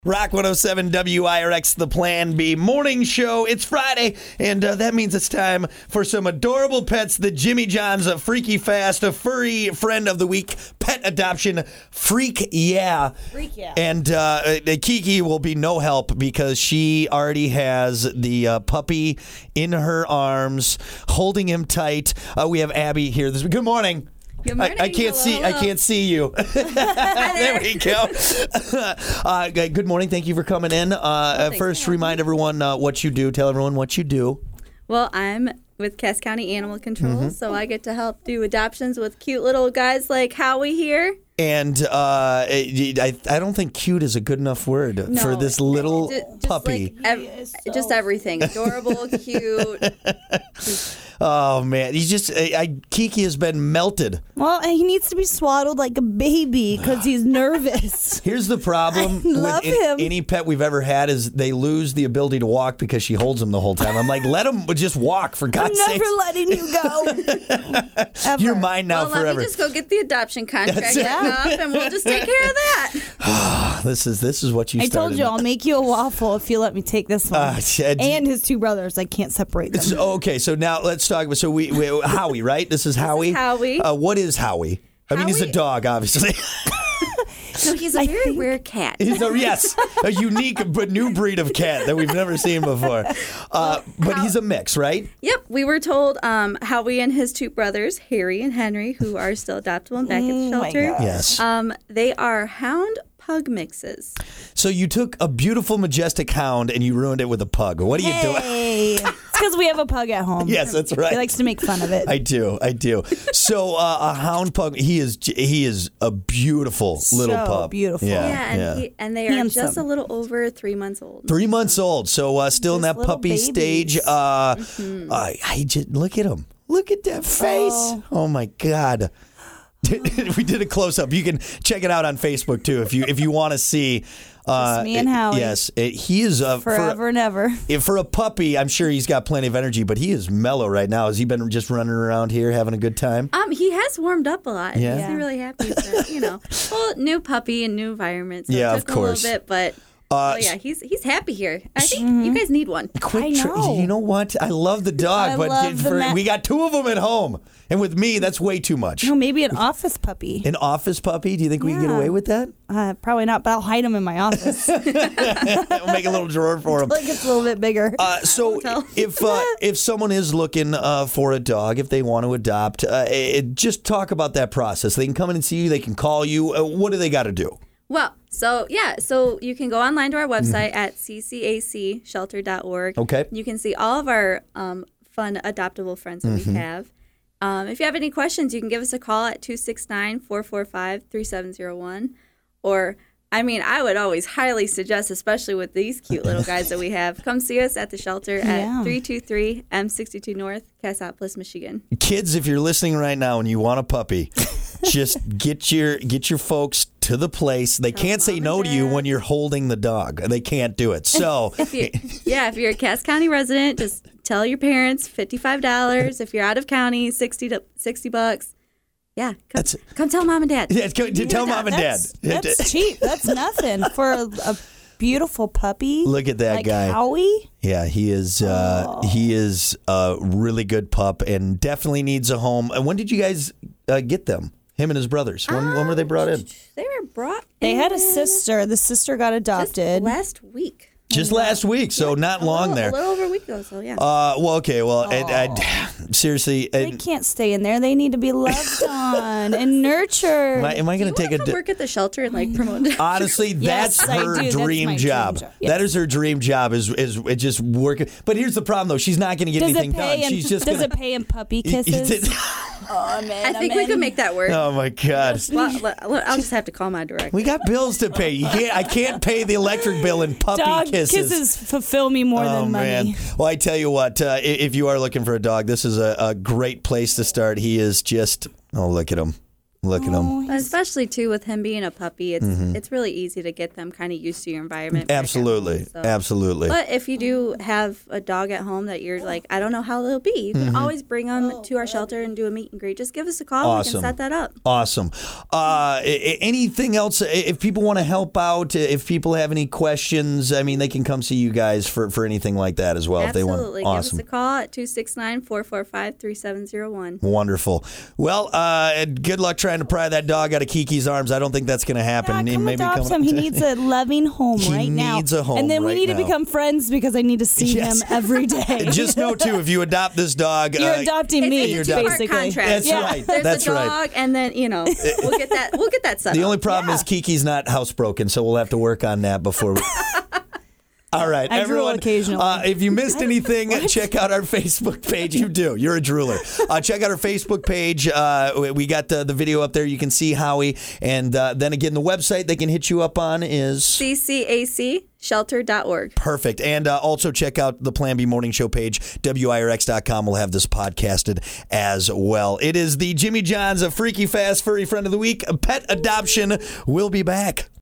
Rock 107 WIRX, the Plan B morning show. It's Friday, and that means it's time for some adorable pets. The Jimmy John's a Freaky Fast, a furry friend of the week, pet adoption, Freak Yeah. Freak Yeah. And Kiki will be no help because she already has the puppy in her arms, holding him tight. We have Abby here. Good morning. Good morning. I can't see you. There we go. Good morning. Thank you for coming in. First, remind everyone what you do. Tell everyone what you do. Well, I'm with Cass County Animal Control, so I get to help do adoptions with cute little guys like Howie here. And I don't think cute is a good enough word for this little puppy. Like just everything. Adorable, cute. Oh, man. He's just, Kiki has been melted. Well, he needs to be swaddled like a baby because he's nervous. Here's the problem with any pet we've ever had is they lose the ability to walk because she holds him the whole time. I'm like, let him just walk, for God's sake. I'm never letting you go. Ever. You're mine now forever. Let me just go get the adoption contract up and we'll just take care of that. This is what you started. I told you I'll make you a waffle if you let me take this one. And his two brothers. I can't separate them. Okay, so now let's talk about, we Howie, right? This is Howie? Howie. What is Howie? I mean, he's a dog, obviously. No, he's a very rare cat. He's a unique but new breed of cat that we've never seen before. But he's a mix, right? Yep. We were told Howie and his two brothers, Harry and Henry, who are still adoptable and back at the shelter. Yes. They are hound pug mixes. So you took a beautiful, majestic hound and you ruined it with a pug. What are you doing? It's because we have a pug at home. Yes, that's right. He likes to make fun of it. I do. So a hound pug, he is a beautiful little pup. Beautiful. And they are just a little over 3 months old. 3 months old. So still in that puppy babies. stage. I just look at him. Look at that face. Oh my God. We did a close up. You can check it out on Facebook too if you want to see. Just me and Howie. Yes, he is forever and ever. For a puppy, I'm sure he's got plenty of energy, but he is mellow right now. Has he been just running around here having a good time? He has warmed up a lot. Yeah. He's really happy. Well, new puppy and new environment. So yeah, it took of course. A little bit, but. He's happy here. I think you guys need one. I know. You know what? I love the dog, we got two of them at home. And with me, that's way too much. No, maybe an office puppy. An office puppy? Do you think we can get away with that? Probably not, but I'll hide him in my office. We'll make a little drawer for him. Like it's a little bit bigger. So if someone is looking for a dog, if they want to adopt, just talk about that process. They can come in and see you. They can call you. What do they got to do? Well, so you can go online to our website at ccacshelter.org. Okay. You can see all of our fun adoptable friends that we have. If you have any questions, you can give us a call at 269-445-3701. Or, I would always highly suggest, especially with these cute little guys that we have, come see us at the shelter at 323 M62 North, Cassopolis, Michigan. Kids, if you're listening right now and you want a puppy, just get your folks to the place. They can't say no to you when you're holding the dog. They can't do it. So, if you're a Cass County resident, just tell your parents $55. If you're out of county, $60. Yeah, come tell mom and dad. Yeah, tell mom and dad. That's cheap. That's nothing for a beautiful puppy. Look at that guy, Howie. Yeah, he is. He is a really good pup and definitely needs a home. And when did you guys get them? Him and his brothers. When were they brought in? They were brought. They had a sister. The sister got adopted last week. Just last week, so not long there. A little over a week ago, so yeah. Seriously. They can't stay in there. They need to be loved on and nurtured. Am I going to take work at the shelter and promote it? Honestly, that's her dream job. Yes. That is her dream job is just working. But here's the problem, though. She's not going to get anything done. She's just does it pay in puppy kisses? I think we could make that work. Oh, my God. I'll just have to call my director. We got bills to pay. I can't pay the electric bill in puppy kisses. Kisses fulfill me more than money. Man. Well, I tell you what, if you are looking for a dog, this is a great place to start. He is just, look at him. Look at him. Especially, too, with him being a puppy, it's really easy to get them kind of used to your environment. Absolutely. Absolutely. But if you do have a dog at home that you're like, I don't know how they'll be, you can always bring them to our shelter and do a meet and greet. Just give us a call. Awesome. We can set that up. Awesome. Anything else? If people want to help out, if people have any questions, I mean, they can come see you guys for anything like that as well. Absolutely. If they want. Awesome. Give us a call at 269-445-3701. Wonderful. Well, good luck trying to pry that dog out of Kiki's arms. I don't think that's going to happen. Yeah, come adopt him. He needs a loving home right now. He needs a home. And then we need to become friends because I need to see him every day. Just know, too, if you adopt this dog, you're adopting me. It's a two-part contract. That's right. There's a dog, and then we'll get that set up. The only problem is Kiki's not housebroken, so we'll have to work on that before we. All right, everyone. If you missed anything, check out our Facebook page. You do. You're a drooler. Check out our Facebook page. We got the video up there. You can see Howie. And then again, the website they can hit you up on is ccacShelter.org. Perfect. And also check out the Plan B Morning Show page. WIRX.com will have this podcasted as well. It is the Jimmy John's Freaky Fast Furry Friend of the Week. Pet adoption will be back.